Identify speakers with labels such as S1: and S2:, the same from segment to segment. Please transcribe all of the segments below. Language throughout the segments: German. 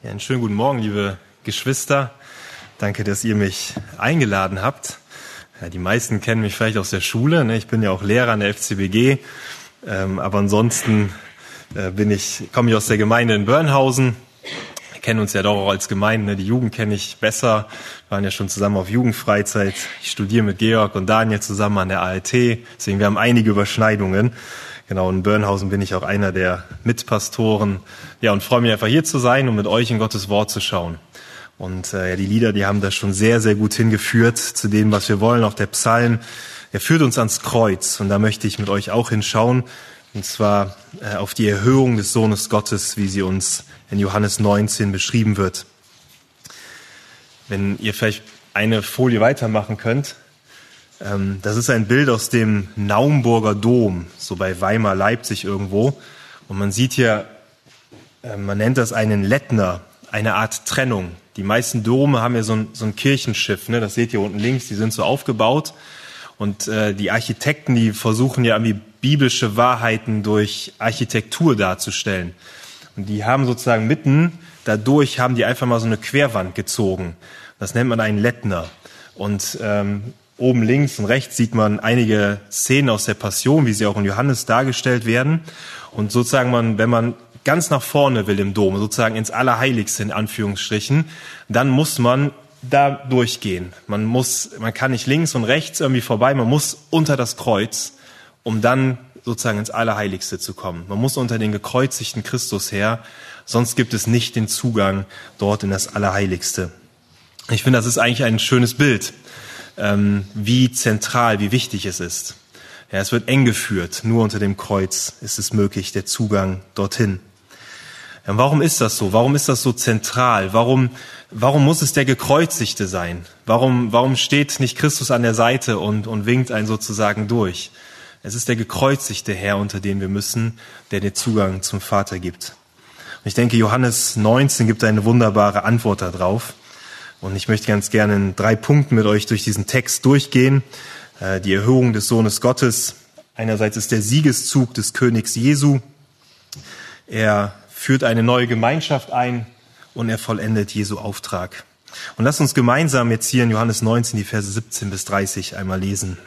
S1: Ja, einen schönen guten Morgen, liebe Geschwister. Danke, dass ihr mich eingeladen habt. Ja, die meisten kennen mich vielleicht aus der Schule. Ne? Ich bin ja auch Lehrer an der FCBG. Aber ansonsten komme ich aus der Gemeinde in Börnhausen. Wir kennen uns ja doch auch als Gemeinde. Ne? Die Jugend kenne ich besser. Wir waren ja schon zusammen auf Jugendfreizeit. Ich studiere mit Georg und Daniel zusammen an der ALT. Deswegen, wir haben einige Überschneidungen. Genau, in Börnhausen bin ich auch einer der Mitpastoren. Ja, und freue mich einfach hier zu sein und mit euch in Gottes Wort zu schauen. Und die Lieder, die haben das schon sehr, sehr gut hingeführt zu dem, was wir wollen. Auch der Psalm, der führt uns ans Kreuz. Und da möchte ich mit euch auch hinschauen. Und zwar auf die Erhöhung des Sohnes Gottes, wie sie uns in Johannes 19 beschrieben wird. Wenn ihr vielleicht eine Folie weitermachen könnt. Das ist ein Bild aus dem Naumburger Dom, so bei Weimar, Leipzig irgendwo. Und man sieht hier, man nennt das einen Lettner, eine Art Trennung. Die meisten Dome haben ja so ein Kirchenschiff, ne? Das seht ihr unten links, die sind so aufgebaut. Und die Architekten, die versuchen ja irgendwie biblische Wahrheiten durch Architektur darzustellen. Und die haben sozusagen mitten dadurch haben die einfach mal so eine Querwand gezogen. Das nennt man einen Lettner. Und oben links und rechts sieht man einige Szenen aus der Passion, wie sie auch in Johannes dargestellt werden. Und sozusagen, wenn man ganz nach vorne will im Dom, sozusagen ins Allerheiligste in Anführungsstrichen, dann muss man da durchgehen. Man kann nicht links und rechts irgendwie vorbei, man muss unter das Kreuz, um dann sozusagen ins Allerheiligste zu kommen. Man muss unter den gekreuzigten Christus her, sonst gibt es nicht den Zugang dort in das Allerheiligste. Ich finde, das ist eigentlich ein schönes Bild, wie zentral, wie wichtig es ist. Ja, es wird eng geführt. Nur unter dem Kreuz ist es möglich, der Zugang dorthin. Ja, warum ist das so? Warum ist das so zentral? Warum muss es der Gekreuzigte sein? Warum steht nicht Christus an der Seite und winkt einen sozusagen durch? Es ist der gekreuzigte Herr, unter den wir müssen, der den Zugang zum Vater gibt. Und ich denke, Johannes 19 gibt eine wunderbare Antwort darauf. Und ich möchte ganz gerne in 3 Punkten mit euch durch diesen Text durchgehen. Die Erhöhung des Sohnes Gottes. Einerseits ist der Siegeszug des Königs Jesu. Er führt eine neue Gemeinschaft ein und er vollendet Jesu Auftrag. Und lasst uns gemeinsam jetzt hier in Johannes 19 die Verse 17 bis 30 einmal lesen.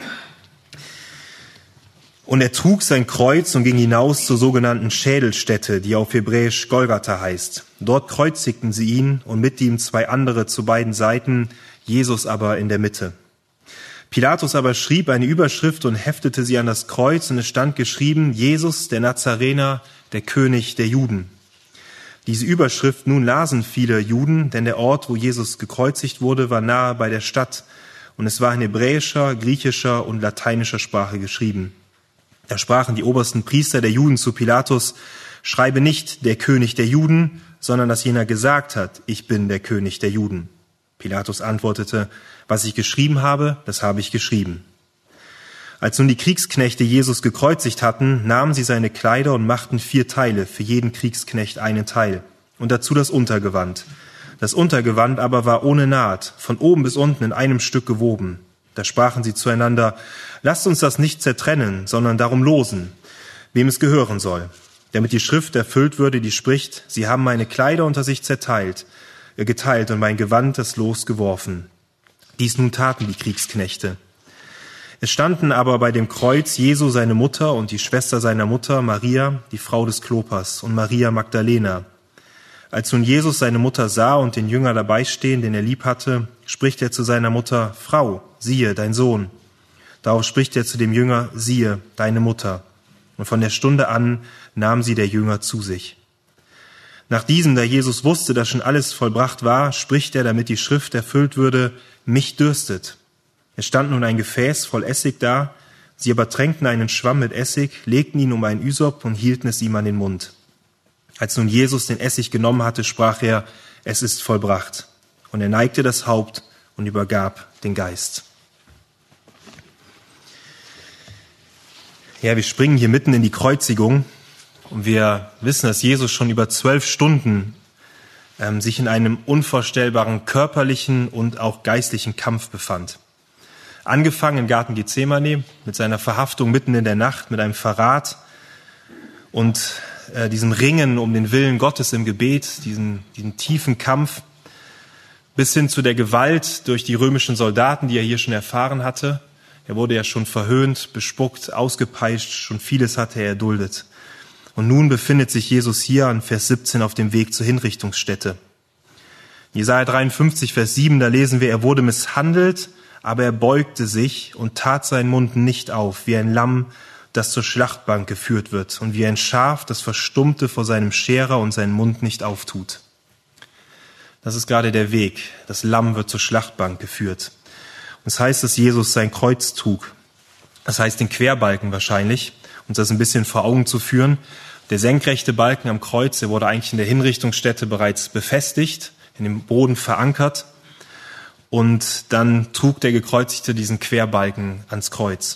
S1: Und er trug sein Kreuz und ging hinaus zur sogenannten Schädelstätte, die auf Hebräisch Golgatha heißt. Dort kreuzigten sie ihn und mit ihm 2 andere zu beiden Seiten, Jesus aber in der Mitte. Pilatus aber schrieb eine Überschrift und heftete sie an das Kreuz und es stand geschrieben, Jesus, der Nazarener, der König der Juden. Diese Überschrift nun lasen viele Juden, denn der Ort, wo Jesus gekreuzigt wurde, war nahe bei der Stadt und es war in hebräischer, griechischer und lateinischer Sprache geschrieben. Da sprachen die obersten Priester der Juden zu Pilatus, schreibe nicht der König der Juden, sondern dass jener gesagt hat, ich bin der König der Juden. Pilatus antwortete, was ich geschrieben habe, das habe ich geschrieben. Als nun die Kriegsknechte Jesus gekreuzigt hatten, nahmen sie seine Kleider und machten 4 Teile, für jeden Kriegsknecht einen Teil, und dazu das Untergewand. Das Untergewand aber war ohne Naht, von oben bis unten in einem Stück gewoben. Da sprachen sie zueinander, lasst uns das nicht zertrennen, sondern darum losen, wem es gehören soll, damit die Schrift erfüllt würde, die spricht, sie haben meine Kleider unter sich geteilt und mein Gewand das Los geworfen. Dies nun taten die Kriegsknechte. Es standen aber bei dem Kreuz Jesu seine Mutter und die Schwester seiner Mutter, Maria, die Frau des Klopas, und Maria Magdalena. Als nun Jesus seine Mutter sah und den Jünger dabei stehen, den er lieb hatte, spricht er zu seiner Mutter, Frau, siehe, dein Sohn. Darauf spricht er zu dem Jünger, siehe, deine Mutter. Und von der Stunde an nahm sie der Jünger zu sich. Nach diesem, da Jesus wusste, dass schon alles vollbracht war, spricht er, damit die Schrift erfüllt würde, mich dürstet. Es stand nun ein Gefäß voll Essig da, sie aber tränkten einen Schwamm mit Essig, legten ihn um einen Ysop und hielten es ihm an den Mund. Als nun Jesus den Essig genommen hatte, sprach er, es ist vollbracht. Und er neigte das Haupt und übergab den Geist. Ja, wir springen hier mitten in die Kreuzigung und wir wissen, dass Jesus schon über 12 Stunden sich in einem unvorstellbaren körperlichen und auch geistlichen Kampf befand. Angefangen im Garten Gethsemane mit seiner Verhaftung mitten in der Nacht, mit einem Verrat und diesem Ringen um den Willen Gottes im Gebet, diesen tiefen Kampf, bis hin zu der Gewalt durch die römischen Soldaten, die er hier schon erfahren hatte. Er wurde ja schon verhöhnt, bespuckt, ausgepeitscht, schon vieles hatte er erduldet. Und nun befindet sich Jesus hier an Vers 17 auf dem Weg zur Hinrichtungsstätte. Jesaja 53, Vers 7, da lesen wir, er wurde misshandelt, aber er beugte sich und tat seinen Mund nicht auf, wie ein Lamm, das zur Schlachtbank geführt wird, und wie ein Schaf, das verstummte vor seinem Scherer und seinen Mund nicht auftut. Das ist gerade der Weg. Das Lamm wird zur Schlachtbank geführt. Und es heißt, dass Jesus sein Kreuz trug. Das heißt, den Querbalken wahrscheinlich, uns das ein bisschen vor Augen zu führen. Der senkrechte Balken am Kreuz, der wurde eigentlich in der Hinrichtungsstätte bereits befestigt, in dem Boden verankert. Und dann trug der Gekreuzigte diesen Querbalken ans Kreuz.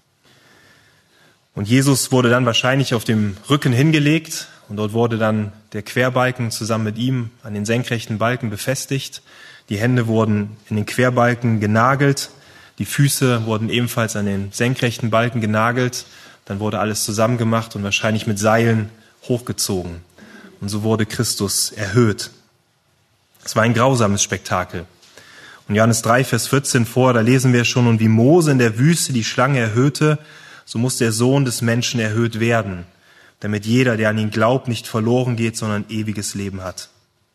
S1: Und Jesus wurde dann wahrscheinlich auf dem Rücken hingelegt und dort wurde dann der Querbalken zusammen mit ihm an den senkrechten Balken befestigt. Die Hände wurden in den Querbalken genagelt, die Füße wurden ebenfalls an den senkrechten Balken genagelt. Dann wurde alles zusammengemacht und wahrscheinlich mit Seilen hochgezogen. Und so wurde Christus erhöht. Es war ein grausames Spektakel. Und Johannes 3, Vers 14 da lesen wir schon, und wie Mose in der Wüste die Schlange erhöhte, so muss der Sohn des Menschen erhöht werden, damit jeder, der an ihn glaubt, nicht verloren geht, sondern ewiges Leben hat.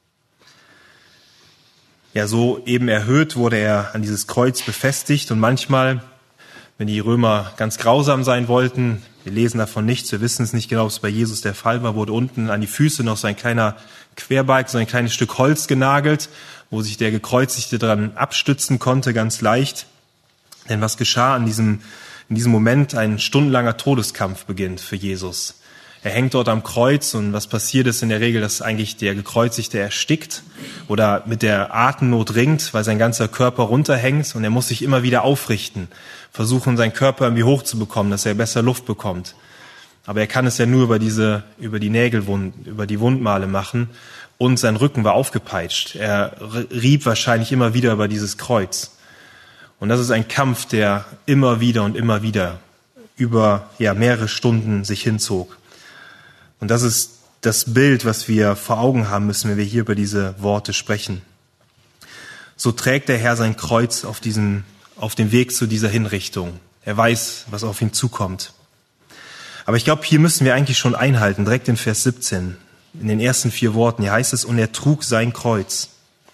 S1: Ja, so eben erhöht wurde er an dieses Kreuz befestigt und manchmal, wenn die Römer ganz grausam sein wollten, wir lesen davon nichts, wir wissen es nicht genau, ob es bei Jesus der Fall war, wurde unten an die Füße noch so ein kleiner Querbalken, so ein kleines Stück Holz genagelt, wo sich der Gekreuzigte dran abstützen konnte, ganz leicht. Denn was geschah in diesem Moment? Ein stundenlanger Todeskampf beginnt für Jesus. Er hängt dort am Kreuz und was passiert ist in der Regel, dass eigentlich der Gekreuzigte erstickt oder mit der Atemnot ringt, weil sein ganzer Körper runterhängt und er muss sich immer wieder aufrichten, versuchen seinen Körper irgendwie hochzubekommen, dass er besser Luft bekommt. Aber er kann es ja nur über die Nägelwunden, über die Wundmale machen und sein Rücken war aufgepeitscht. Er rieb wahrscheinlich immer wieder über dieses Kreuz. Und das ist ein Kampf, der immer wieder über mehrere Stunden sich hinzog. Und das ist das Bild, was wir vor Augen haben müssen, wenn wir hier über diese Worte sprechen. So trägt der Herr sein Kreuz auf dem Weg zu dieser Hinrichtung. Er weiß, was auf ihn zukommt. Aber ich glaube, hier müssen wir eigentlich schon einhalten, direkt in Vers 17, in den ersten 4 Worten. Hier heißt es, und er trug sein Kreuz.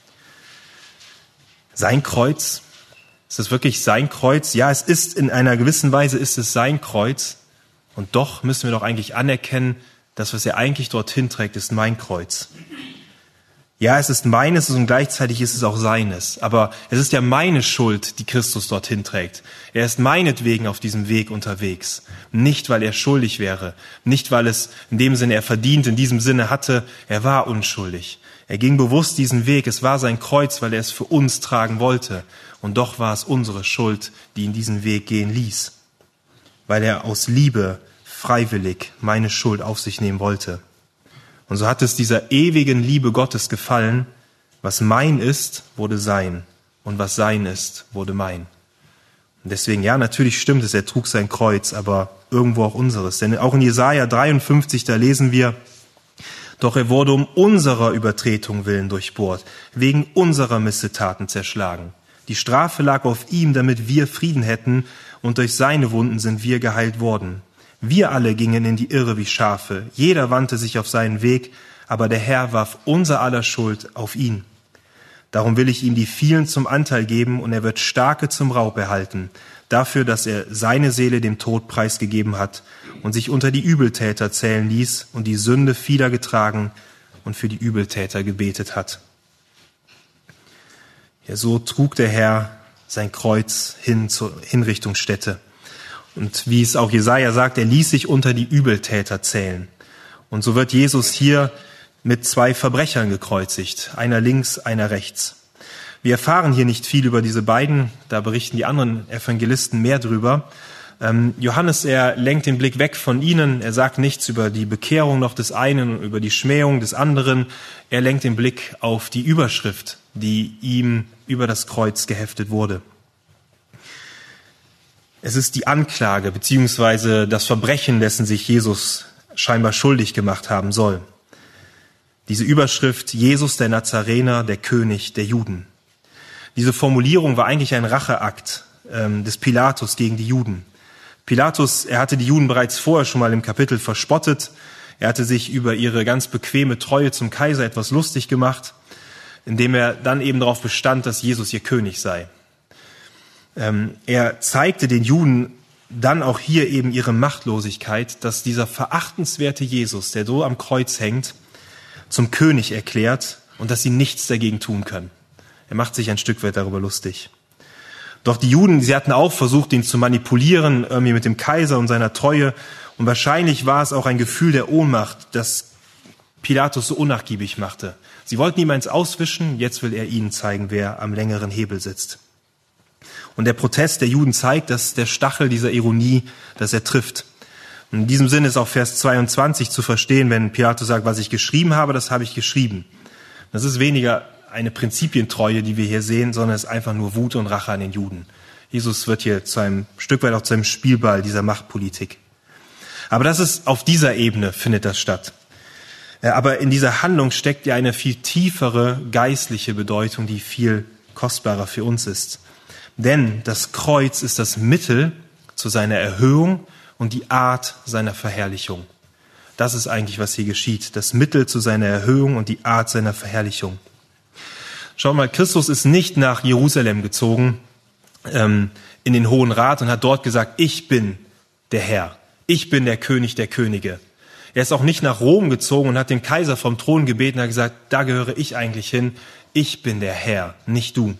S1: Sein Kreuz? Ist das wirklich sein Kreuz? Ja, es ist in einer gewissen Weise ist es sein Kreuz. Und doch müssen wir doch eigentlich anerkennen, das, was er eigentlich dorthin trägt, ist mein Kreuz. Ja, es ist meines und gleichzeitig ist es auch seines. Aber es ist ja meine Schuld, die Christus dorthin trägt. Er ist meinetwegen auf diesem Weg unterwegs. Nicht, weil er schuldig wäre. Nicht, weil es in dem Sinne er verdient, in diesem Sinne hatte. Er war unschuldig. Er ging bewusst diesen Weg. Es war sein Kreuz, weil er es für uns tragen wollte. Und doch war es unsere Schuld, die ihn diesen Weg gehen ließ. Weil er aus Liebe freiwillig meine Schuld auf sich nehmen wollte. Und so hat es dieser ewigen Liebe Gottes gefallen, was mein ist, wurde sein, und was sein ist, wurde mein. Und deswegen, ja, natürlich stimmt es, er trug sein Kreuz, aber irgendwo auch unseres. Denn auch in Jesaja 53, da lesen wir, doch er wurde um unserer Übertretung willen durchbohrt, wegen unserer Missetaten zerschlagen. Die Strafe lag auf ihm, damit wir Frieden hätten, und durch seine Wunden sind wir geheilt worden. Wir alle gingen in die Irre wie Schafe, jeder wandte sich auf seinen Weg, aber der Herr warf unser aller Schuld auf ihn. Darum will ich ihm die vielen zum Anteil geben, und er wird Starke zum Raub erhalten, dafür, dass er seine Seele dem Tod preisgegeben hat und sich unter die Übeltäter zählen ließ und die Sünde vieler getragen und für die Übeltäter gebetet hat. Ja, so trug der Herr sein Kreuz hin zur Hinrichtungsstätte. Und wie es auch Jesaja sagt, er ließ sich unter die Übeltäter zählen. Und so wird Jesus hier mit 2 Verbrechern gekreuzigt, einer links, einer rechts. Wir erfahren hier nicht viel über diese beiden, da berichten die anderen Evangelisten mehr drüber. Johannes, er lenkt den Blick weg von ihnen, er sagt nichts über die Bekehrung noch des einen und über die Schmähung des anderen. Er lenkt den Blick auf die Überschrift, die ihm über das Kreuz geheftet wurde. Es ist die Anklage bzw. das Verbrechen, dessen sich Jesus scheinbar schuldig gemacht haben soll. Diese Überschrift, Jesus der Nazarener, der König der Juden. Diese Formulierung war eigentlich ein Racheakt des Pilatus gegen die Juden. Pilatus, er hatte die Juden bereits vorher schon mal im Kapitel verspottet. Er hatte sich über ihre ganz bequeme Treue zum Kaiser etwas lustig gemacht, indem er dann eben darauf bestand, dass Jesus ihr König sei. Er zeigte den Juden dann auch hier eben ihre Machtlosigkeit, dass dieser verachtenswerte Jesus, der so am Kreuz hängt, zum König erklärt und dass sie nichts dagegen tun können. Er macht sich ein Stück weit darüber lustig. Doch die Juden, sie hatten auch versucht, ihn zu manipulieren, irgendwie mit dem Kaiser und seiner Treue. Und wahrscheinlich war es auch ein Gefühl der Ohnmacht, das Pilatus so unnachgiebig machte. Sie wollten ihm eins auswischen, jetzt will er ihnen zeigen, wer am längeren Hebel sitzt. Und der Protest der Juden zeigt, dass der Stachel dieser Ironie, dass er trifft. Und in diesem Sinne ist auch Vers 22 zu verstehen, wenn Pilatus sagt, was ich geschrieben habe, das habe ich geschrieben. Das ist weniger eine Prinzipientreue, die wir hier sehen, sondern es ist einfach nur Wut und Rache an den Juden. Jesus wird hier zu einem Stück weit auch zu einem Spielball dieser Machtpolitik. Aber das ist auf dieser Ebene, findet das statt. Aber in dieser Handlung steckt ja eine viel tiefere geistliche Bedeutung, die viel kostbarer für uns ist. Denn das Kreuz ist das Mittel zu seiner Erhöhung und die Art seiner Verherrlichung. Das ist eigentlich, was hier geschieht. Das Mittel zu seiner Erhöhung und die Art seiner Verherrlichung. Schau mal, Christus ist nicht nach Jerusalem gezogen, in den Hohen Rat und hat dort gesagt, ich bin der Herr, ich bin der König der Könige. Er ist auch nicht nach Rom gezogen und hat den Kaiser vom Thron gebeten und hat gesagt, da gehöre ich eigentlich hin, ich bin der Herr, nicht du.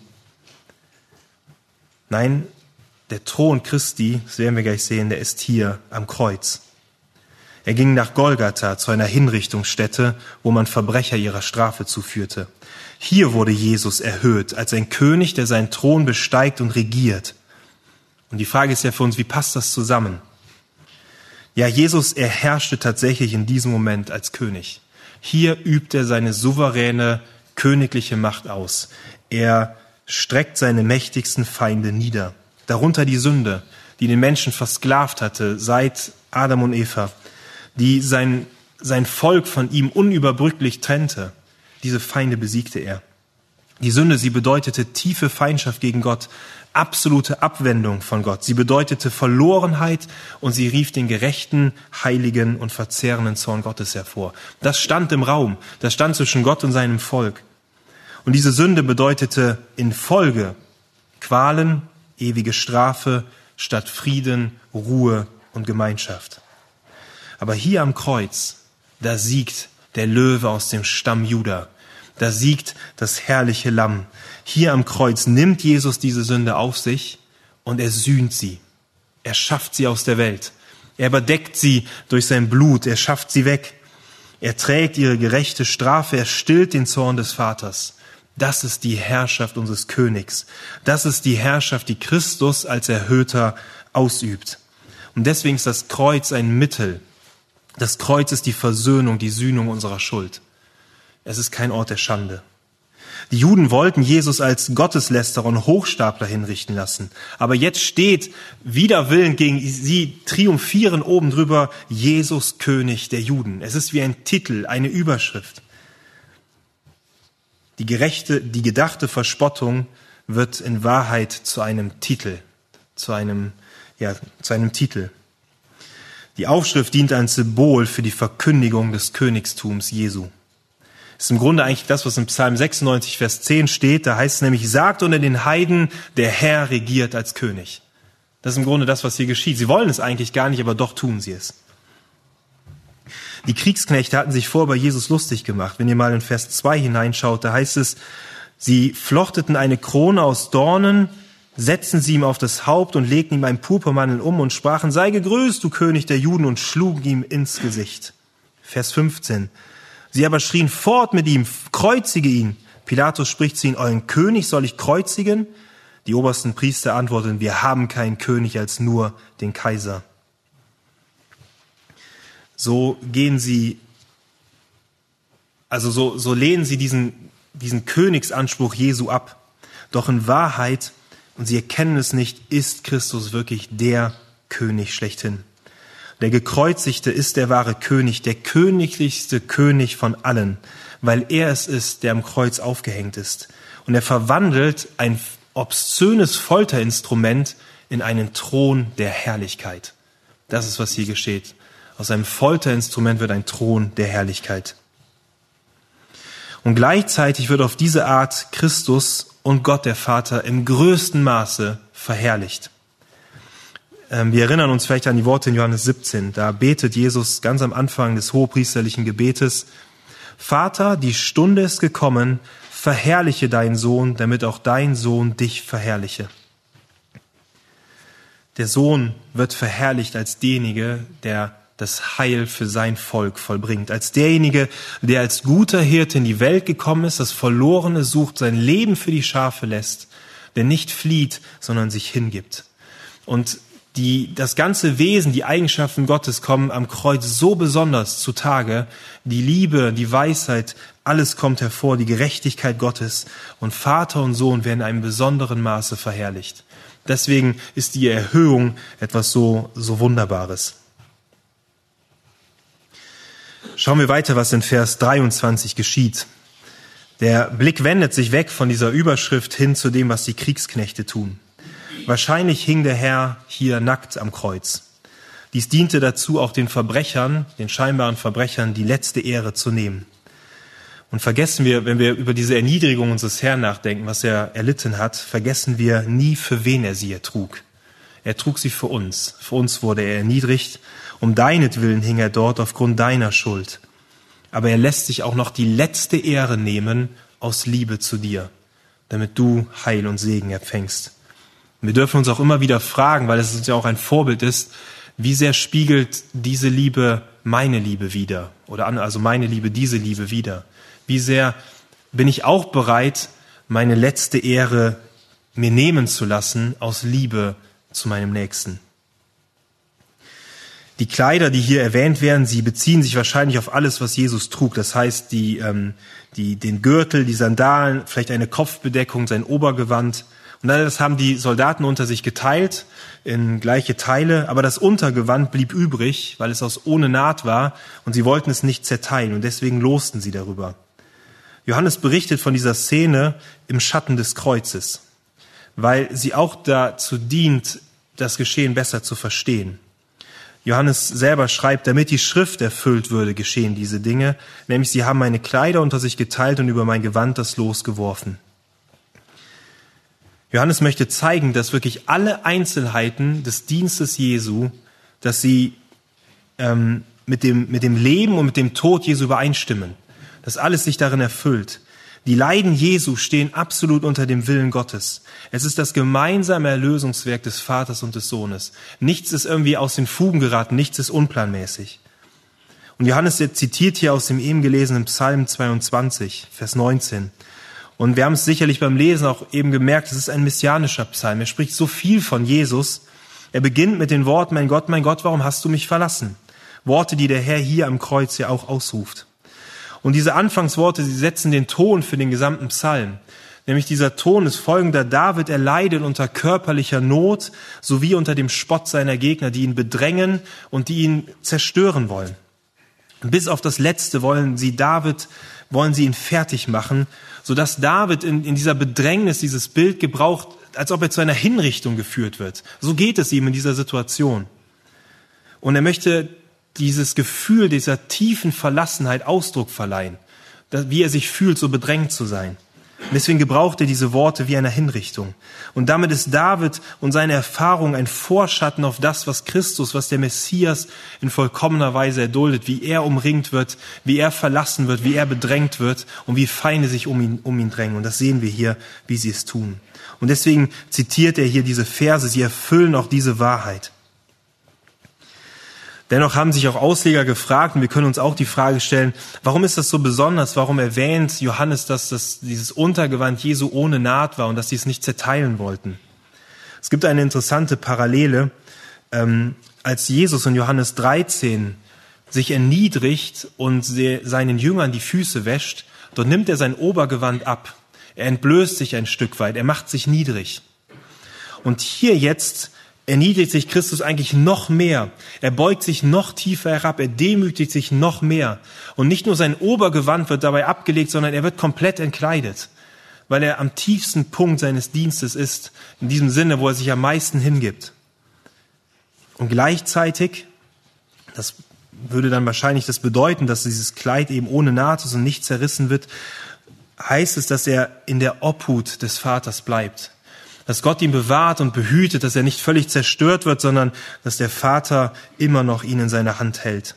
S1: Nein, der Thron Christi, das werden wir gleich sehen, der ist hier am Kreuz. Er ging nach Golgatha, zu einer Hinrichtungsstätte, wo man Verbrecher ihrer Strafe zuführte. Hier wurde Jesus erhöht, als ein König, der seinen Thron besteigt und regiert. Und die Frage ist ja für uns, wie passt das zusammen? Ja, Jesus, er herrschte tatsächlich in diesem Moment als König. Hier übt er seine souveräne, königliche Macht aus. Er streckt seine mächtigsten Feinde nieder. Darunter die Sünde, die den Menschen versklavt hatte, seit Adam und Eva, die sein Volk von ihm unüberbrücklich trennte. Diese Feinde besiegte er. Die Sünde, sie bedeutete tiefe Feindschaft gegen Gott, absolute Abwendung von Gott. Sie bedeutete Verlorenheit und sie rief den gerechten, heiligen und verzehrenden Zorn Gottes hervor. Das stand im Raum, das stand zwischen Gott und seinem Volk. Und diese Sünde bedeutete in Folge Qualen, ewige Strafe statt Frieden, Ruhe und Gemeinschaft. Aber hier am Kreuz, da siegt der Löwe aus dem Stamm Juda. Da siegt das herrliche Lamm. Hier am Kreuz nimmt Jesus diese Sünde auf sich und er sühnt sie. Er schafft sie aus der Welt. Er überdeckt sie durch sein Blut. Er schafft sie weg. Er trägt ihre gerechte Strafe. Er stillt den Zorn des Vaters. Das ist die Herrschaft unseres Königs. Das ist die Herrschaft, die Christus als Erhöhter ausübt. Und deswegen ist das Kreuz ein Mittel. Das Kreuz ist die Versöhnung, die Sühnung unserer Schuld. Es ist kein Ort der Schande. Die Juden wollten Jesus als Gotteslästerer und Hochstapler hinrichten lassen. Aber jetzt steht wider Willen gegen sie triumphieren oben drüber Jesus, König der Juden. Es ist wie ein Titel, eine Überschrift. Die gedachte Verspottung wird in Wahrheit zu einem Titel, zu einem Titel. Die Aufschrift dient als Symbol für die Verkündigung des Königstums Jesu. Das ist im Grunde eigentlich das, was in Psalm 96, Vers 10 steht. Da heißt es nämlich, sagt unter den Heiden, der Herr regiert als König. Das ist im Grunde das, was hier geschieht. Sie wollen es eigentlich gar nicht, aber doch tun sie es. Die Kriegsknechte hatten sich vor über Jesus lustig gemacht. Wenn ihr mal in Vers 2 hineinschaut, da heißt es, sie flochteten eine Krone aus Dornen, setzten sie ihm auf das Haupt und legten ihm einen Purpurmantel um und sprachen, sei gegrüßt, du König der Juden, und schlugen ihm ins Gesicht. Vers 15. Sie aber schrien fort mit ihm, kreuzige ihn. Pilatus spricht zu ihnen, euren König soll ich kreuzigen? Die obersten Priester antworten, wir haben keinen König als nur den Kaiser. So lehnen sie diesen Königsanspruch Jesu ab. Doch in Wahrheit, und sie erkennen es nicht, ist Christus wirklich der König schlechthin. Der Gekreuzigte ist der wahre König, der königlichste König von allen, weil er es ist, der am Kreuz aufgehängt ist. Und er verwandelt ein obszönes Folterinstrument in einen Thron der Herrlichkeit. Das ist, was hier geschieht. Aus einem Folterinstrument wird ein Thron der Herrlichkeit. Und gleichzeitig wird auf diese Art Christus und Gott der Vater im größten Maße verherrlicht. Wir erinnern uns vielleicht an die Worte in Johannes 17. Da betet Jesus ganz am Anfang des hohepriesterlichen Gebetes: Vater, die Stunde ist gekommen, verherrliche deinen Sohn, damit auch dein Sohn dich verherrliche. Der Sohn wird verherrlicht als derjenige, der das Heil für sein Volk vollbringt. Als derjenige, der als guter Hirte in die Welt gekommen ist, das Verlorene sucht, sein Leben für die Schafe lässt, der nicht flieht, sondern sich hingibt. Und das ganze Wesen, die Eigenschaften Gottes kommen am Kreuz so besonders zutage. Die Liebe, die Weisheit, alles kommt hervor, die Gerechtigkeit Gottes. Und Vater und Sohn werden in einem besonderen Maße verherrlicht. Deswegen ist die Erhöhung etwas so Wunderbares. Schauen wir weiter, was in Vers 23 geschieht. Der Blick wendet sich weg von dieser Überschrift hin zu dem, was die Kriegsknechte tun. Wahrscheinlich hing der Herr hier nackt am Kreuz. Dies diente dazu, auch den Verbrechern, den scheinbaren Verbrechern, die letzte Ehre zu nehmen. Und vergessen wir, wenn wir über diese Erniedrigung unseres Herrn nachdenken, was er erlitten hat, vergessen wir nie, für wen er sie ertrug. Er trug sie für uns. Für uns wurde er erniedrigt. Um deinetwillen hing er dort aufgrund deiner Schuld. Aber er lässt sich auch noch die letzte Ehre nehmen aus Liebe zu dir, damit du Heil und Segen empfängst. Wir dürfen uns auch immer wieder fragen, weil es uns ja auch ein Vorbild ist, wie sehr spiegelt diese Liebe meine Liebe wider? Also meine Liebe diese Liebe wider? Wie sehr bin ich auch bereit, meine letzte Ehre mir nehmen zu lassen aus Liebe zu meinem Nächsten? Die Kleider, die hier erwähnt werden, sie beziehen sich wahrscheinlich auf alles, was Jesus trug. Das heißt, den Gürtel, die Sandalen, vielleicht eine Kopfbedeckung, sein Obergewand. Und das haben die Soldaten unter sich geteilt in gleiche Teile, aber das Untergewand blieb übrig, weil es aus ohne Naht war und sie wollten es nicht zerteilen und deswegen losten sie darüber. Johannes berichtet von dieser Szene im Schatten des Kreuzes, weil sie auch dazu dient, das Geschehen besser zu verstehen. Johannes selber schreibt, damit die Schrift erfüllt würde, geschehen diese Dinge, nämlich sie haben meine Kleider unter sich geteilt und über mein Gewand das Los geworfen. Johannes möchte zeigen, dass wirklich alle Einzelheiten des Dienstes Jesu, dass sie mit dem Leben und mit dem Tod Jesu übereinstimmen, dass alles sich darin erfüllt. Die Leiden Jesu stehen absolut unter dem Willen Gottes. Es ist das gemeinsame Erlösungswerk des Vaters und des Sohnes. Nichts ist irgendwie aus den Fugen geraten, nichts ist unplanmäßig. Und Johannes zitiert hier aus dem eben gelesenen Psalm 22, Vers 19. Und wir haben es sicherlich beim Lesen auch eben gemerkt, es ist ein messianischer Psalm. Er spricht so viel von Jesus. Er beginnt mit den Worten, mein Gott, warum hast du mich verlassen? Worte, die der Herr hier am Kreuz ja auch ausruft. Und diese Anfangsworte, sie setzen den Ton für den gesamten Psalm. Nämlich dieser Ton ist folgender: David, er leidet unter körperlicher Not sowie unter dem Spott seiner Gegner, die ihn bedrängen und die ihn zerstören wollen. Bis auf das Letzte wollen sie ihn fertig machen, sodass David in dieser Bedrängnis dieses Bild gebraucht, als ob er zu einer Hinrichtung geführt wird. So geht es ihm in dieser Situation. Und er möchte dieses Gefühl dieser tiefen Verlassenheit Ausdruck verleihen, wie er sich fühlt, so bedrängt zu sein. Und deswegen gebraucht er diese Worte wie einer Hinrichtung. Und damit ist David und seine Erfahrung ein Vorschatten auf das, was Christus, was der Messias in vollkommener Weise erduldet, wie er umringt wird, wie er verlassen wird, wie er bedrängt wird und wie Feinde sich um ihn drängen. Und das sehen wir hier, wie sie es tun. Und deswegen zitiert er hier diese Verse, sie erfüllen auch diese Wahrheit. Dennoch haben sich auch Ausleger gefragt, und wir können uns auch die Frage stellen, warum ist das so besonders? Warum erwähnt Johannes, dass dieses Untergewand Jesu ohne Naht war und dass sie es nicht zerteilen wollten? Es gibt eine interessante Parallele. Als Jesus in Johannes 13 sich erniedrigt und seinen Jüngern die Füße wäscht, dort nimmt er sein Obergewand ab. Er entblößt sich ein Stück weit, er macht sich niedrig. Und hier jetzt erniedrigt sich Christus eigentlich noch mehr. Er beugt sich noch tiefer herab, er demütigt sich noch mehr. Und nicht nur sein Obergewand wird dabei abgelegt, sondern er wird komplett entkleidet, weil er am tiefsten Punkt seines Dienstes ist, in diesem Sinne, wo er sich am meisten hingibt. Und gleichzeitig, das würde dann wahrscheinlich das bedeuten, dass dieses Kleid eben ohne Naht ist und nicht zerrissen wird, heißt es, dass er in der Obhut des Vaters bleibt. Dass Gott ihn bewahrt und behütet, dass er nicht völlig zerstört wird, sondern dass der Vater immer noch ihn in seiner Hand hält.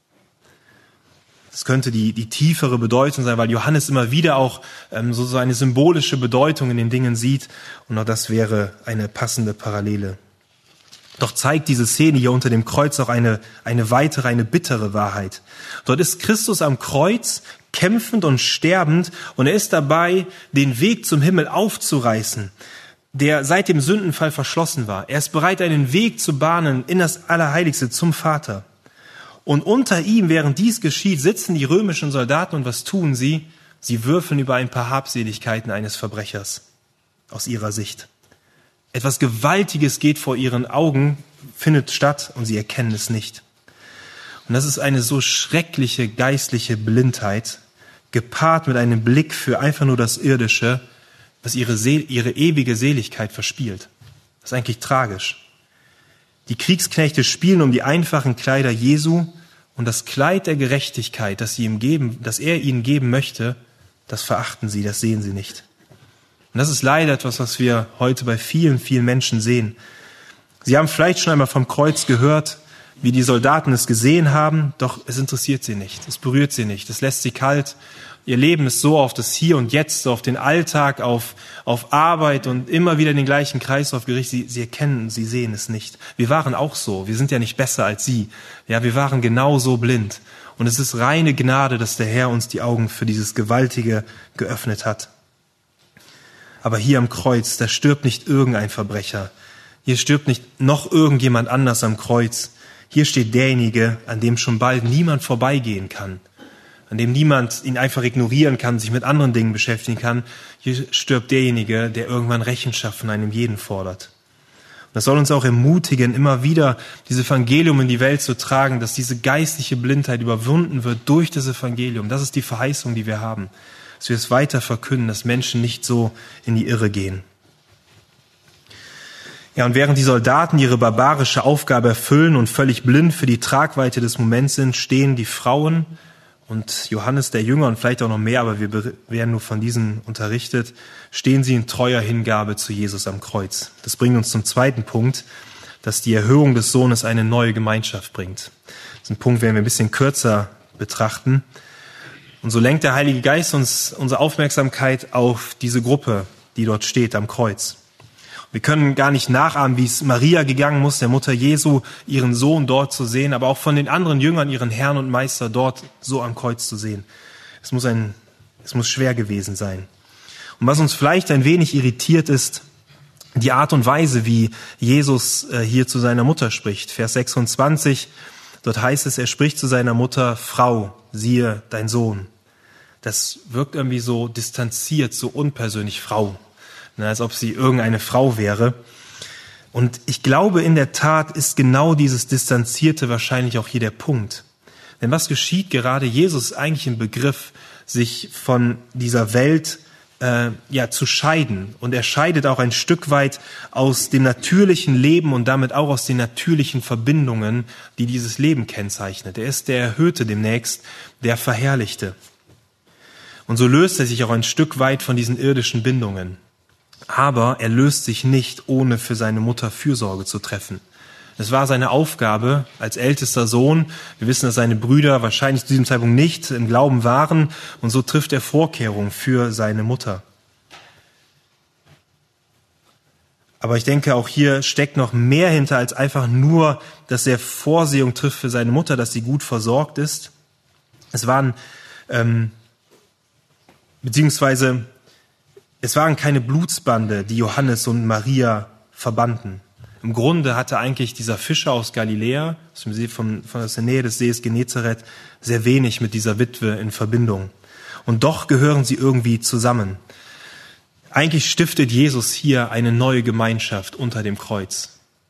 S1: Das könnte die tiefere Bedeutung sein, weil Johannes immer wieder auch so eine symbolische Bedeutung in den Dingen sieht. Und auch das wäre eine passende Parallele. Doch zeigt diese Szene hier unter dem Kreuz auch eine weitere, eine bittere Wahrheit. Dort ist Christus am Kreuz, kämpfend und sterbend, und er ist dabei, den Weg zum Himmel aufzureißen, der seit dem Sündenfall verschlossen war. Er ist bereit, einen Weg zu bahnen in das Allerheiligste zum Vater. Und unter ihm, während dies geschieht, sitzen die römischen Soldaten, und was tun sie? Sie würfeln über ein paar Habseligkeiten eines Verbrechers aus ihrer Sicht. Etwas Gewaltiges geht vor ihren Augen, findet statt, und sie erkennen es nicht. Und das ist eine so schreckliche geistliche Blindheit, gepaart mit einem Blick für einfach nur das Irdische, was ihre ewige Seligkeit verspielt. Das ist eigentlich tragisch. Die Kriegsknechte spielen um die einfachen Kleider Jesu, und das Kleid der Gerechtigkeit, das er ihnen geben möchte, das verachten sie, das sehen sie nicht. Und das ist leider etwas, was wir heute bei vielen, vielen Menschen sehen. Sie haben vielleicht schon einmal vom Kreuz gehört, wie die Soldaten es gesehen haben, doch es interessiert sie nicht, es berührt sie nicht, es lässt sie kalt. Ihr Leben ist so auf das Hier und Jetzt, so auf den Alltag, auf Arbeit und immer wieder den gleichen Kreislauf gerichtet. Sie erkennen, sie sehen es nicht. Wir waren auch so, wir sind ja nicht besser als sie. Ja, wir waren genauso blind. Und es ist reine Gnade, dass der Herr uns die Augen für dieses Gewaltige geöffnet hat. Aber hier am Kreuz, da stirbt nicht irgendein Verbrecher. Hier stirbt nicht noch irgendjemand anders am Kreuz. Hier steht derjenige, an dem schon bald niemand vorbeigehen kann, an dem niemand ihn einfach ignorieren kann, sich mit anderen Dingen beschäftigen kann. Hier stirbt derjenige, der irgendwann Rechenschaft von einem jeden fordert. Und das soll uns auch ermutigen, immer wieder dieses Evangelium in die Welt zu tragen, dass diese geistliche Blindheit überwunden wird durch das Evangelium. Das ist die Verheißung, die wir haben. Dass wir es weiter verkünden, dass Menschen nicht so in die Irre gehen. Ja, und während die Soldaten ihre barbarische Aufgabe erfüllen und völlig blind für die Tragweite des Moments sind, stehen die Frauen und Johannes der Jünger und vielleicht auch noch mehr, aber wir werden nur von diesen unterrichtet, stehen sie in treuer Hingabe zu Jesus am Kreuz. Das bringt uns zum zweiten Punkt, dass die Erhöhung des Sohnes eine neue Gemeinschaft bringt. Diesen Punkt werden wir ein bisschen kürzer betrachten. Und so lenkt der Heilige Geist uns unsere Aufmerksamkeit auf diese Gruppe, die dort steht am Kreuz. Wir können gar nicht nachahmen, wie es Maria gegangen muss, der Mutter Jesu, ihren Sohn dort zu sehen, aber auch von den anderen Jüngern, ihren Herrn und Meister dort so am Kreuz zu sehen. Es muss schwer gewesen sein. Und was uns vielleicht ein wenig irritiert ist, die Art und Weise, wie Jesus hier zu seiner Mutter spricht. Vers 26, dort heißt es, er spricht zu seiner Mutter, Frau, siehe dein Sohn. Das wirkt irgendwie so distanziert, so unpersönlich, Frau. Als ob sie irgendeine Frau wäre. Und ich glaube, in der Tat ist genau dieses Distanzierte wahrscheinlich auch hier der Punkt. Denn was geschieht gerade? Jesus ist eigentlich im Begriff, sich von dieser Welt zu scheiden. Und er scheidet auch ein Stück weit aus dem natürlichen Leben und damit auch aus den natürlichen Verbindungen, die dieses Leben kennzeichnet. Er ist der Erhöhte demnächst, der Verherrlichte. Und so löst er sich auch ein Stück weit von diesen irdischen Bindungen. Aber er löst sich nicht, ohne für seine Mutter Fürsorge zu treffen. Es war seine Aufgabe als ältester Sohn. Wir wissen, dass seine Brüder wahrscheinlich zu diesem Zeitpunkt nicht im Glauben waren. Und so trifft er Vorkehrungen für seine Mutter. Aber ich denke, auch hier steckt noch mehr hinter, als einfach nur, dass er Vorsehung trifft für seine Mutter, dass sie gut versorgt ist. Es waren keine Blutsbande, die Johannes und Maria verbanden. Im Grunde hatte eigentlich dieser Fischer aus Galiläa, von der Nähe des Sees Genezareth, sehr wenig mit dieser Witwe in Verbindung. Und doch gehören sie irgendwie zusammen. Eigentlich stiftet Jesus hier eine neue Gemeinschaft unter dem Kreuz.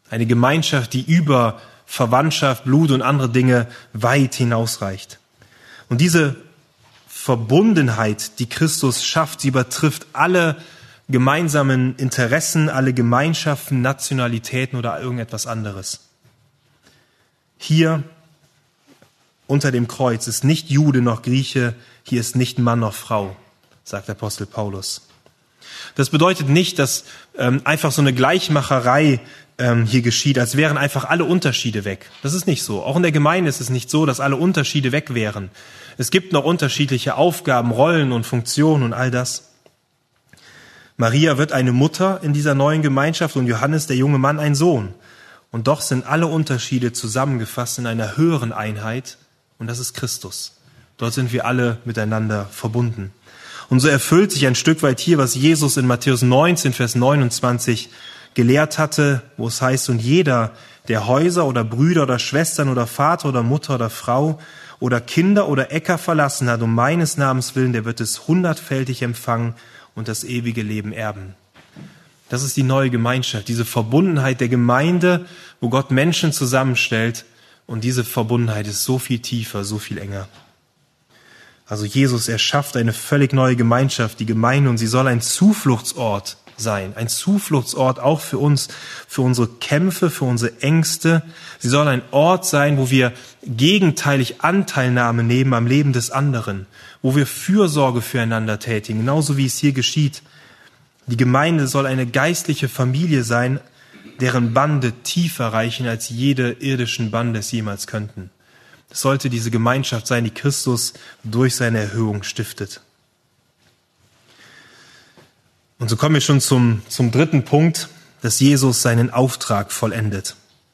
S1: Eine Gemeinschaft, die über Verwandtschaft, Blut und andere Dinge weit hinausreicht. Und diese Verbundenheit, die Christus schafft, sie übertrifft alle gemeinsamen Interessen, alle Gemeinschaften, Nationalitäten oder irgendetwas anderes. Hier unter dem Kreuz ist nicht Jude noch Grieche, hier ist nicht Mann noch Frau, sagt Apostel Paulus. Das bedeutet nicht, dass einfach so eine Gleichmacherei hier geschieht, als wären einfach alle Unterschiede weg. Das ist nicht so. Auch in der Gemeinde ist es nicht so, dass alle Unterschiede weg wären. Es gibt noch unterschiedliche Aufgaben, Rollen und Funktionen und all das. Maria wird eine Mutter in dieser neuen Gemeinschaft und Johannes, der junge Mann, ein Sohn. Und doch sind alle Unterschiede zusammengefasst in einer höheren Einheit, und das ist Christus. Dort sind wir alle miteinander verbunden. Und so erfüllt sich ein Stück weit hier, was Jesus in Matthäus 19, Vers 29 gelehrt hatte, wo es heißt, und jeder, der Häuser oder Brüder oder Schwestern oder Vater oder Mutter oder Frau oder Kinder oder Äcker verlassen hat, um meines Namens willen, der wird es 100-fältig empfangen und das ewige Leben erben. Das ist die neue Gemeinschaft, diese Verbundenheit der Gemeinde, wo Gott Menschen zusammenstellt, und diese Verbundenheit ist so viel tiefer, so viel enger. Also Jesus erschafft eine völlig neue Gemeinschaft, die Gemeinde, und sie soll ein Zufluchtsort sein. Ein Zufluchtsort auch für uns, für unsere Kämpfe, für unsere Ängste. Sie soll ein Ort sein, wo wir gegenteilig Anteilnahme nehmen am Leben des anderen, wo wir Fürsorge füreinander tätigen, genauso wie es hier geschieht. Die Gemeinde soll eine geistliche Familie sein, deren Bande tiefer reichen, als jede irdischen Bande es jemals könnten. Es sollte diese Gemeinschaft sein, die Christus durch seine Erhöhung stiftet. Und so kommen wir schon zum dritten Punkt, dass Jesus seinen Auftrag vollendet.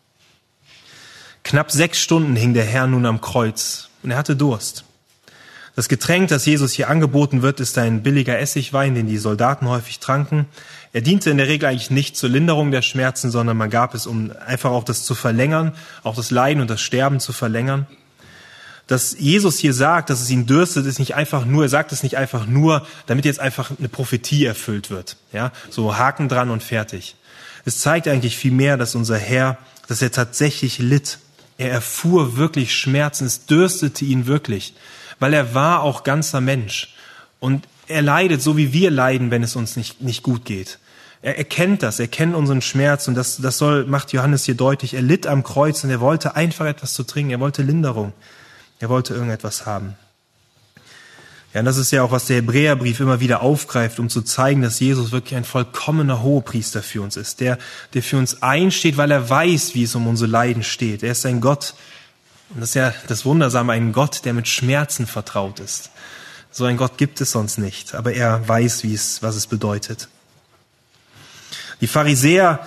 S1: Knapp 6 Stunden hing der Herr nun am Kreuz und er hatte Durst. Das Getränk, das Jesus hier angeboten wird, ist ein billiger Essigwein, den die Soldaten häufig tranken. Er diente in der Regel eigentlich nicht zur Linderung der Schmerzen, sondern man gab es, um einfach auch das zu verlängern, auch das Leiden und das Sterben zu verlängern. Dass Jesus hier sagt, dass es ihn dürstet, ist nicht einfach nur, er sagt es nicht einfach nur, damit jetzt einfach eine Prophetie erfüllt wird. Ja, so Haken dran und fertig. Es zeigt eigentlich vielmehr, dass unser Herr, dass er tatsächlich litt. Er erfuhr wirklich Schmerzen, es dürstete ihn wirklich, weil er war auch ganzer Mensch. Und er leidet, so wie wir leiden, wenn es uns nicht gut geht. Er kennt das, er kennt unseren Schmerz, und das macht Johannes hier deutlich. Er litt am Kreuz und er wollte einfach etwas zu trinken, er wollte Linderung. Er wollte irgendetwas haben. Ja, und das ist ja auch, was der Hebräerbrief immer wieder aufgreift, um zu zeigen, dass Jesus wirklich ein vollkommener Hohepriester für uns ist, der für uns einsteht, weil er weiß, wie es um unsere Leiden steht. Er ist ein Gott, und das ist ja das Wundersame, ein Gott, der mit Schmerzen vertraut ist. So ein Gott gibt es sonst nicht, aber er weiß, was es bedeutet. Die Pharisäer,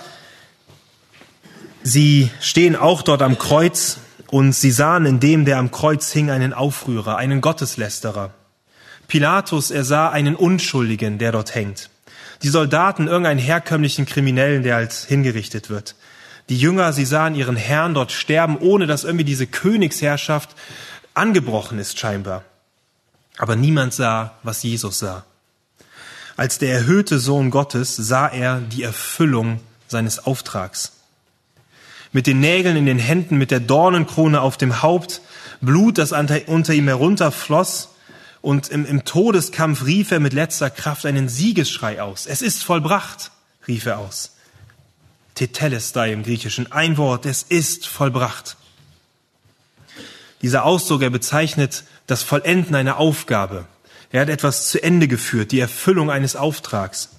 S1: sie stehen auch dort am Kreuz, und sie sahen in dem, der am Kreuz hing, einen Aufrührer, einen Gotteslästerer. Pilatus, er sah einen Unschuldigen, der dort hängt. Die Soldaten, irgendeinen herkömmlichen Kriminellen, der halt hingerichtet wird. Die Jünger, sie sahen ihren Herrn dort sterben, ohne dass irgendwie diese Königsherrschaft angebrochen ist scheinbar. Aber niemand sah, was Jesus sah. Als der erhöhte Sohn Gottes sah er die Erfüllung seines Auftrags. Mit den Nägeln in den Händen, mit der Dornenkrone auf dem Haupt, Blut, das unter ihm herunterfloss, und im Todeskampf rief er mit letzter Kraft einen Siegesschrei aus. Es ist vollbracht, rief er aus. Tetelestai im Griechischen, ein Wort, es ist vollbracht. Dieser Ausdruck, er bezeichnet das Vollenden einer Aufgabe. Er hat etwas zu Ende geführt, die Erfüllung eines Auftrags.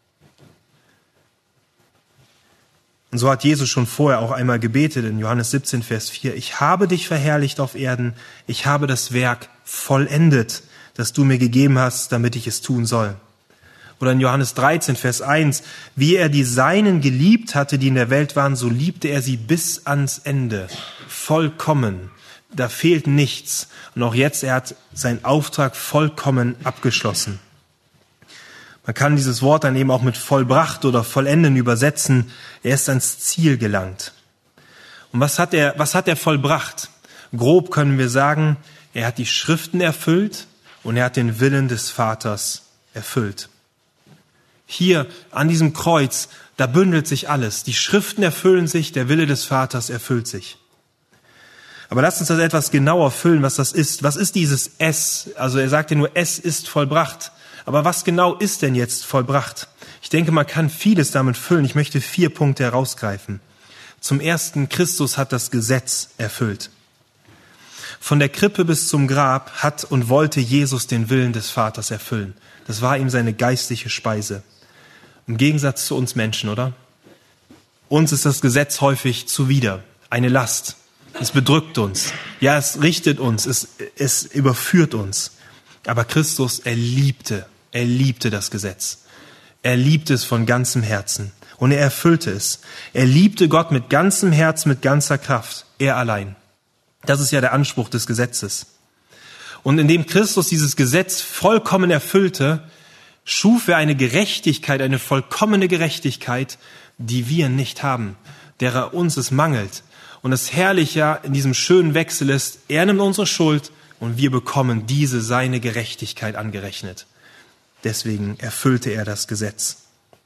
S1: Und so hat Jesus schon vorher auch einmal gebetet in Johannes 17, Vers 4. Ich habe dich verherrlicht auf Erden. Ich habe das Werk vollendet, das du mir gegeben hast, damit ich es tun soll. Oder in Johannes 13, Vers 1. Wie er die Seinen geliebt hatte, die in der Welt waren, so liebte er sie bis ans Ende. Vollkommen. Da fehlt nichts. Und auch jetzt, er hat seinen Auftrag vollkommen abgeschlossen. Man kann dieses Wort dann eben auch mit vollbracht oder vollenden übersetzen. Er ist ans Ziel gelangt. Und was hat er vollbracht? Grob können wir sagen, er hat die Schriften erfüllt und er hat den Willen des Vaters erfüllt. Hier an diesem Kreuz, da bündelt sich alles. Die Schriften erfüllen sich, der Wille des Vaters erfüllt sich. Aber lasst uns das etwas genauer füllen, was das ist. Was ist dieses Es? Also er sagt ja nur, es ist vollbracht. Aber was genau ist denn jetzt vollbracht? Ich denke, man kann vieles damit füllen. Ich möchte 4 Punkte herausgreifen. Zum ersten, Christus hat das Gesetz erfüllt. Von der Krippe bis zum Grab hat und wollte Jesus den Willen des Vaters erfüllen. Das war ihm seine geistliche Speise. Im Gegensatz zu uns Menschen, oder? Uns ist das Gesetz häufig zuwider, eine Last. Es bedrückt uns. Ja, es richtet uns, es überführt uns. Aber Christus, er liebte das Gesetz. Er liebte es von ganzem Herzen und er erfüllte es. Er liebte Gott mit ganzem Herz, mit ganzer Kraft. Er allein. Das ist ja der Anspruch des Gesetzes. Und indem Christus dieses Gesetz vollkommen erfüllte, schuf er eine Gerechtigkeit, eine vollkommene Gerechtigkeit, die wir nicht haben, derer uns es mangelt. Und das Herrliche in diesem schönen Wechsel ist, er nimmt unsere Schuld und wir bekommen diese seine Gerechtigkeit angerechnet. Deswegen erfüllte er das Gesetz.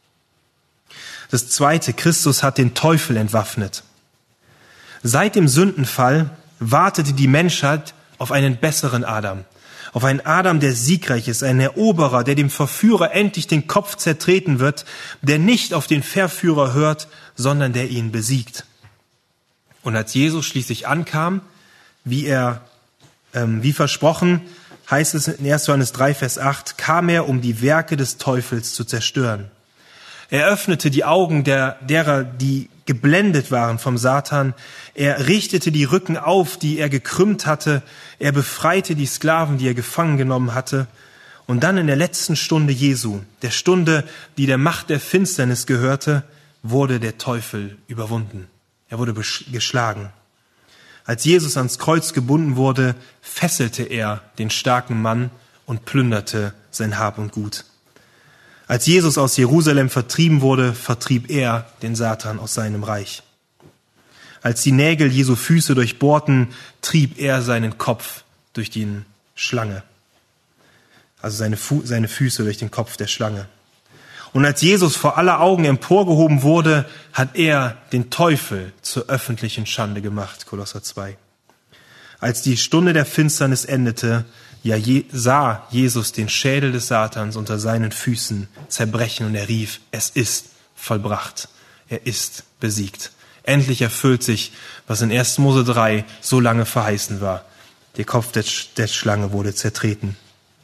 S1: Das Zweite, Christus hat den Teufel entwaffnet. Seit dem Sündenfall wartete die Menschheit auf einen besseren Adam. Auf einen Adam, der siegreich ist, ein Eroberer, der dem Verführer endlich den Kopf zertreten wird, der nicht auf den Verführer hört, sondern der ihn besiegt. Und als Jesus schließlich ankam, wie versprochen, heißt es in 1. Johannes 3, Vers 8, kam er, um die Werke des Teufels zu zerstören. Er öffnete die Augen derer, die geblendet waren vom Satan. Er richtete die Rücken auf, die er gekrümmt hatte. Er befreite die Sklaven, die er gefangen genommen hatte. Und dann in der letzten Stunde Jesu, der Stunde, die der Macht der Finsternis gehörte, wurde der Teufel überwunden. Er wurde geschlagen. Als Jesus ans Kreuz gebunden wurde, fesselte er den starken Mann und plünderte sein Hab und Gut. Als Jesus aus Jerusalem vertrieben wurde, vertrieb er den Satan aus seinem Reich. Als die Nägel Jesu Füße durchbohrten, trieb er seinen Kopf durch die Schlange. Also seine Füße durch den Kopf der Schlange. Und als Jesus vor aller Augen emporgehoben wurde, hat er den Teufel zur öffentlichen Schande gemacht, Kolosser 2. Als die Stunde der Finsternis endete, sah Jesus den Schädel des Satans unter seinen Füßen zerbrechen und er rief, es ist vollbracht, er ist besiegt. Endlich erfüllt sich, was in 1. Mose 3 so lange verheißen war. Der Kopf der Schlange wurde zertreten.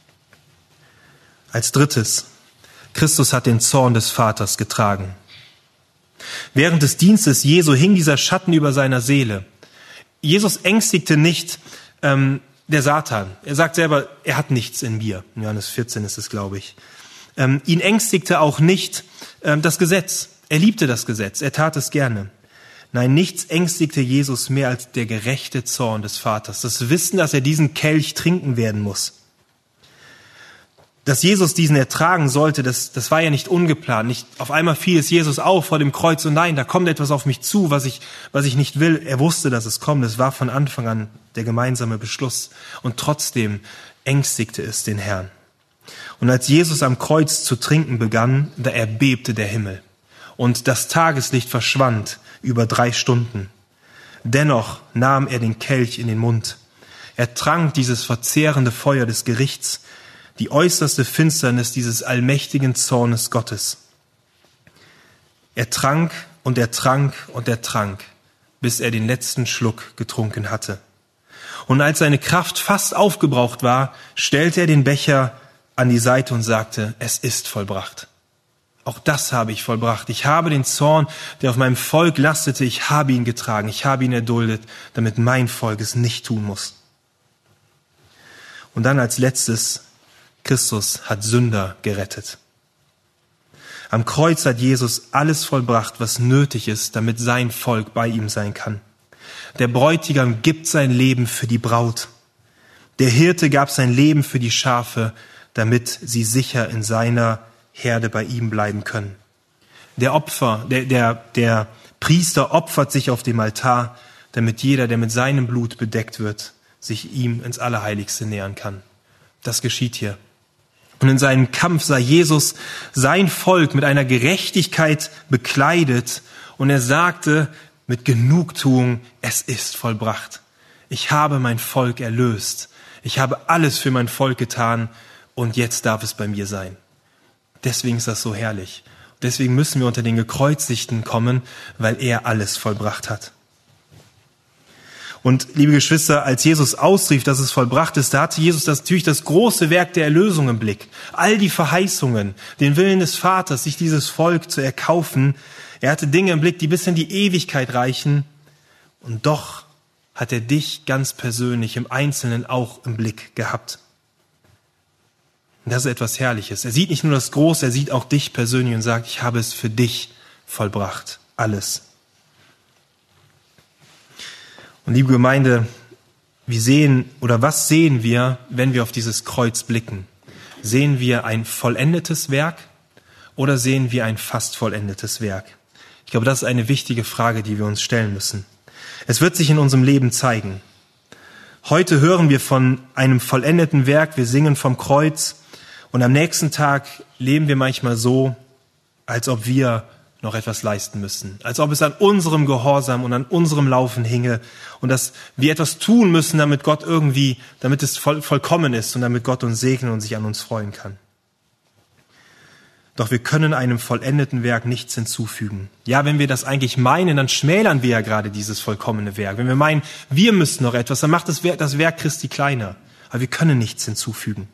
S1: Als drittes, Christus hat den Zorn des Vaters getragen. Während des Dienstes Jesu hing dieser Schatten über seiner Seele. Jesus ängstigte nicht der Satan. Er sagt selber, er hat nichts in mir. In Johannes 14 ist es, glaube ich. Ihn ängstigte auch nicht das Gesetz. Er liebte das Gesetz. Er tat es gerne. Nein, nichts ängstigte Jesus mehr als der gerechte Zorn des Vaters. Das Wissen, dass er diesen Kelch trinken werden muss. Dass Jesus diesen ertragen sollte, das war ja nicht ungeplant. Nicht auf einmal fiel es Jesus auf vor dem Kreuz und nein, da kommt etwas auf mich zu, was ich nicht will. Er wusste, dass es kommt. Es war von Anfang an der gemeinsame Beschluss. Und trotzdem ängstigte es den Herrn. Und als Jesus am Kreuz zu trinken begann, da erbebte der Himmel. Und das Tageslicht verschwand über 3 Stunden. Dennoch nahm er den Kelch in den Mund. Er trank dieses verzehrende Feuer des Gerichts, die äußerste Finsternis dieses allmächtigen Zornes Gottes. Er trank und er trank und er trank, bis er den letzten Schluck getrunken hatte. Und als seine Kraft fast aufgebraucht war, stellte er den Becher an die Seite und sagte, es ist vollbracht. Auch das habe ich vollbracht. Ich habe den Zorn, der auf meinem Volk lastete, ich habe ihn getragen, ich habe ihn erduldet, damit mein Volk es nicht tun muss. Und dann als letztes, Christus hat Sünder gerettet. Am Kreuz hat Jesus alles vollbracht, was nötig ist, damit sein Volk bei ihm sein kann. Der Bräutigam gibt sein Leben für die Braut. Der Hirte gab sein Leben für die Schafe, damit sie sicher in seiner Herde bei ihm bleiben können. Der Priester opfert sich auf dem Altar, damit jeder, der mit seinem Blut bedeckt wird, sich ihm ins Allerheiligste nähern kann. Das geschieht hier. Und in seinem Kampf sah Jesus sein Volk mit einer Gerechtigkeit bekleidet und er sagte mit Genugtuung, es ist vollbracht. Ich habe mein Volk erlöst. Ich habe alles für mein Volk getan und jetzt darf es bei mir sein. Deswegen ist das so herrlich. Deswegen müssen wir unter den Gekreuzigten kommen, weil er alles vollbracht hat. Und liebe Geschwister, als Jesus ausrief, dass es vollbracht ist, da hatte Jesus natürlich das große Werk der Erlösung im Blick. All die Verheißungen, den Willen des Vaters, sich dieses Volk zu erkaufen. Er hatte Dinge im Blick, die bis in die Ewigkeit reichen. Und doch hat er dich ganz persönlich im Einzelnen auch im Blick gehabt. Und das ist etwas Herrliches. Er sieht nicht nur das Große, er sieht auch dich persönlich und sagt, ich habe es für dich vollbracht. Alles. Und liebe Gemeinde, was sehen wir, wenn wir auf dieses Kreuz blicken? Sehen wir ein vollendetes Werk oder sehen wir ein fast vollendetes Werk? Ich glaube, das ist eine wichtige Frage, die wir uns stellen müssen. Es wird sich in unserem Leben zeigen. Heute hören wir von einem vollendeten Werk, wir singen vom Kreuz und am nächsten Tag leben wir manchmal so, als ob wir noch etwas leisten müssen. Als ob es an unserem Gehorsam und an unserem Laufen hinge und dass wir etwas tun müssen, damit es vollkommen ist und damit Gott uns segnen und sich an uns freuen kann. Doch wir können einem vollendeten Werk nichts hinzufügen. Ja, wenn wir das eigentlich meinen, dann schmälern wir ja gerade dieses vollkommene Werk. Wenn wir meinen, wir müssen noch etwas, dann macht das Werk Christi kleiner. Aber wir können nichts hinzufügen.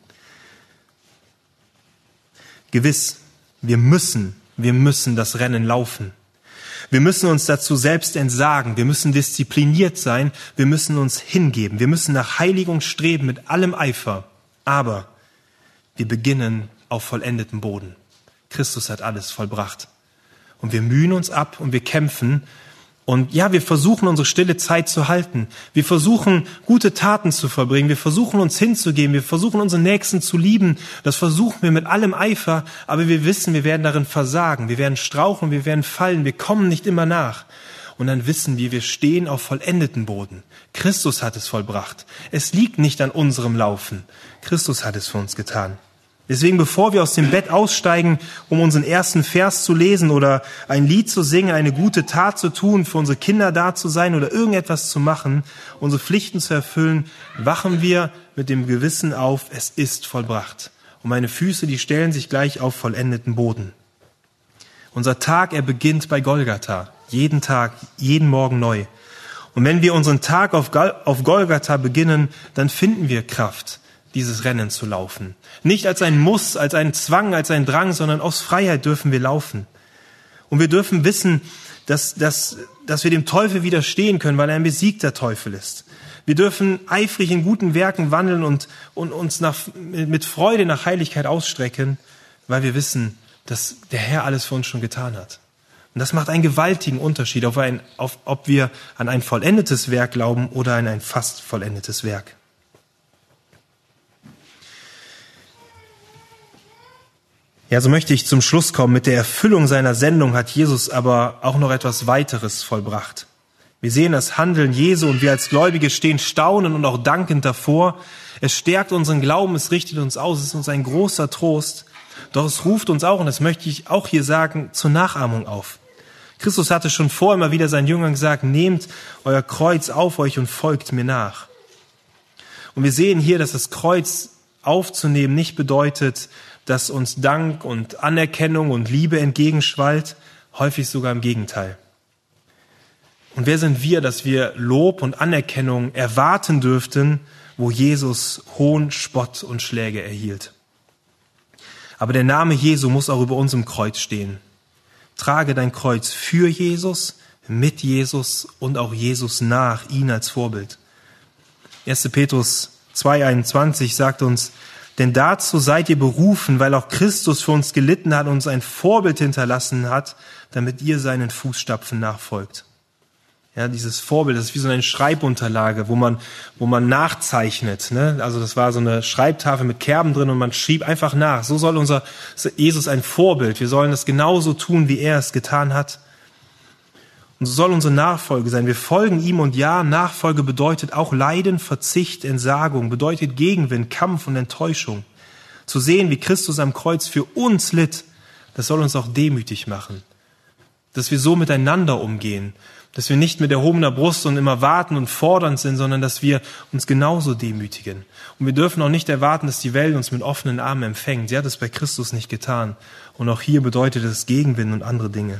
S1: Gewiss, wir müssen das Rennen laufen. Wir müssen uns dazu selbst entsagen. Wir müssen diszipliniert sein. Wir müssen uns hingeben. Wir müssen nach Heiligung streben mit allem Eifer. Aber wir beginnen auf vollendetem Boden. Christus hat alles vollbracht. Und wir mühen uns ab und wir kämpfen. Und ja, wir versuchen, unsere stille Zeit zu halten. Wir versuchen, gute Taten zu verbringen. Wir versuchen, uns hinzugeben. Wir versuchen, unseren Nächsten zu lieben. Das versuchen wir mit allem Eifer. Aber wir wissen, wir werden darin versagen. Wir werden straucheln, wir werden fallen. Wir kommen nicht immer nach. Und dann wissen wir stehen auf vollendeten Boden. Christus hat es vollbracht. Es liegt nicht an unserem Laufen. Christus hat es für uns getan. Deswegen, bevor wir aus dem Bett aussteigen, um unseren ersten Vers zu lesen oder ein Lied zu singen, eine gute Tat zu tun, für unsere Kinder da zu sein oder irgendetwas zu machen, unsere Pflichten zu erfüllen, wachen wir mit dem Gewissen auf, es ist vollbracht. Und meine Füße, die stellen sich gleich auf vollendeten Boden. Unser Tag, er beginnt bei Golgatha. Jeden Tag, jeden Morgen neu. Und wenn wir unseren Tag auf Golgatha beginnen, dann finden wir Kraft, dieses Rennen zu laufen. Nicht als ein Muss, als ein Zwang, als ein Drang, sondern aus Freiheit dürfen wir laufen. Und wir dürfen wissen, dass wir dem Teufel widerstehen können, weil er ein besiegter Teufel ist. Wir dürfen eifrig in guten Werken wandeln und uns mit Freude nach Heiligkeit ausstrecken, weil wir wissen, dass der Herr alles für uns schon getan hat. Und das macht einen gewaltigen Unterschied, ob wir an ein vollendetes Werk glauben oder an ein fast vollendetes Werk. Ja, so möchte ich zum Schluss kommen. Mit der Erfüllung seiner Sendung hat Jesus aber auch noch etwas weiteres vollbracht. Wir sehen das Handeln Jesu und wir als Gläubige stehen staunend und auch dankend davor. Es stärkt unseren Glauben, es richtet uns aus, es ist uns ein großer Trost. Doch es ruft uns auch, und das möchte ich auch hier sagen, zur Nachahmung auf. Christus hatte schon vorher immer wieder seinen Jüngern gesagt, nehmt euer Kreuz auf euch und folgt mir nach. Und wir sehen hier, dass das Kreuz aufzunehmen nicht bedeutet, dass uns Dank und Anerkennung und Liebe entgegenschwallt, häufig sogar im Gegenteil. Und wer sind wir, dass wir Lob und Anerkennung erwarten dürften, wo Jesus Hohn, Spott und Schläge erhielt? Aber der Name Jesu muss auch über unserem Kreuz stehen. Trage dein Kreuz für Jesus, mit Jesus und auch Jesus nach, ihn als Vorbild. 1. Petrus 2,21 sagt uns, denn dazu seid ihr berufen, weil auch Christus für uns gelitten hat und uns ein Vorbild hinterlassen hat, damit ihr seinen Fußstapfen nachfolgt. Ja, dieses Vorbild, das ist wie so eine Schreibunterlage, wo man nachzeichnet, ne? Also das war so eine Schreibtafel mit Kerben drin und man schrieb einfach nach. So soll unser Jesus ein Vorbild. Wir sollen das genauso tun, wie er es getan hat. Und so soll unsere Nachfolge sein. Wir folgen ihm und ja, Nachfolge bedeutet auch Leiden, Verzicht, Entsagung, bedeutet Gegenwind, Kampf und Enttäuschung. Zu sehen, wie Christus am Kreuz für uns litt, das soll uns auch demütig machen. Dass wir so miteinander umgehen, dass wir nicht mit erhobener Brust und immer warten und fordernd sind, sondern dass wir uns genauso demütigen. Und wir dürfen auch nicht erwarten, dass die Welt uns mit offenen Armen empfängt. Sie hat es bei Christus nicht getan. Und auch hier bedeutet es Gegenwind und andere Dinge.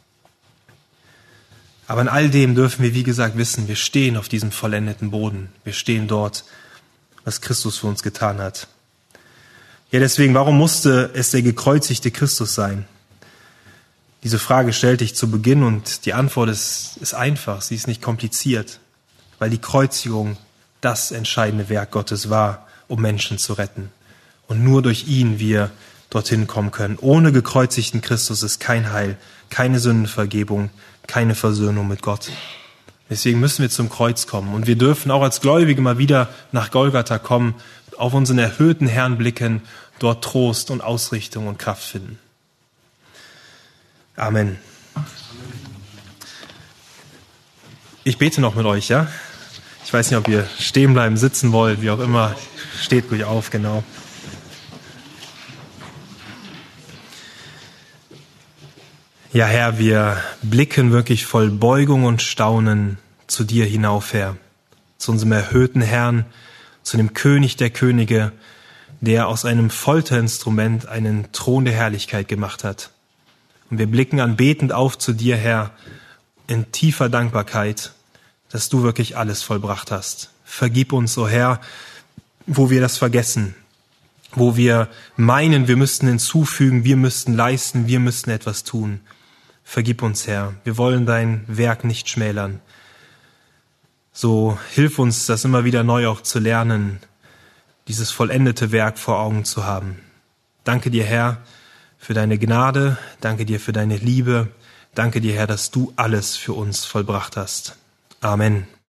S1: Aber in all dem dürfen wir, wie gesagt, wissen, wir stehen auf diesem vollendeten Boden. Wir stehen dort, was Christus für uns getan hat. Ja, deswegen, warum musste es der gekreuzigte Christus sein? Diese Frage stellte ich zu Beginn und die Antwort ist einfach, sie ist nicht kompliziert, weil die Kreuzigung das entscheidende Werk Gottes war, um Menschen zu retten. Und nur durch ihn wir dorthin kommen können. Ohne gekreuzigten Christus ist kein Heil, keine Sündenvergebung, keine Versöhnung mit Gott. Deswegen müssen wir zum Kreuz kommen. Und wir dürfen auch als Gläubige mal wieder nach Golgatha kommen, auf unseren erhöhten Herrn blicken, dort Trost und Ausrichtung und Kraft finden. Amen. Ich bete noch mit euch, ja? Ich weiß nicht, ob ihr stehen bleiben, sitzen wollt, wie auch immer. Steht ruhig auf, genau. Ja, Herr, wir blicken wirklich voll Beugung und Staunen zu dir hinauf, Herr. Zu unserem erhöhten Herrn, zu dem König der Könige, der aus einem Folterinstrument einen Thron der Herrlichkeit gemacht hat. Und wir blicken anbetend auf zu dir, Herr, in tiefer Dankbarkeit, dass du wirklich alles vollbracht hast. Vergib uns, o Herr, wo wir das vergessen, wo wir meinen, wir müssten hinzufügen, wir müssten leisten, wir müssten etwas tun. Vergib uns, Herr. Wir wollen dein Werk nicht schmälern. So hilf uns, das immer wieder neu auch zu lernen, dieses vollendete Werk vor Augen zu haben. Danke dir, Herr, für deine Gnade. Danke dir für deine Liebe. Danke dir, Herr, dass du alles für uns vollbracht hast. Amen.